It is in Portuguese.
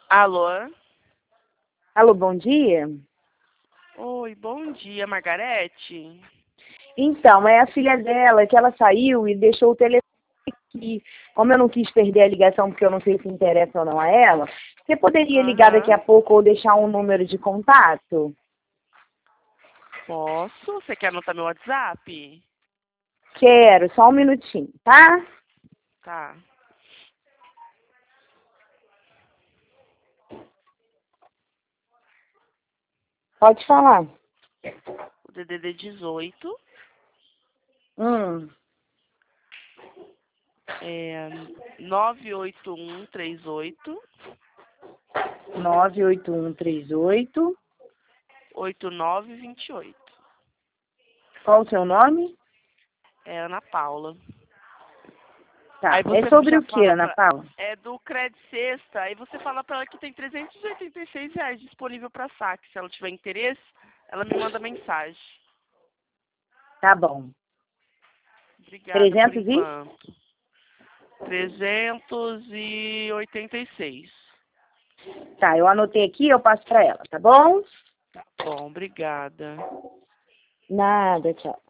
Alô? Alô, bom dia. Oi, bom dia, Margarete. Então, é a filha dela que ela saiu e deixou o telefone aqui. Como eu não quis perder a ligação porque eu não sei se interessa ou não a ela, você poderia ligar daqui a Aham. pouco ou deixar um número de contato? Posso? Você quer anotar meu WhatsApp? Quero, só um minutinho, tá? Tá. Pode falar. O DDD 18 Hum, é 98138 98138. 8928. Qual o seu nome? É Ana Paula. Aí Tá. É você sobre já o que, fala Ana pra... Paula? É do Credit Sexta. Aí você fala pra ela que tem R$ 386 disponível pra saque. Se ela tiver interesse, ela me manda mensagem. Tá bom. Obrigada por 300 e? enquanto. 386. Tá, eu anotei aqui, eu passo pra ela, tá bom? Bom, obrigada. Nada, tchau.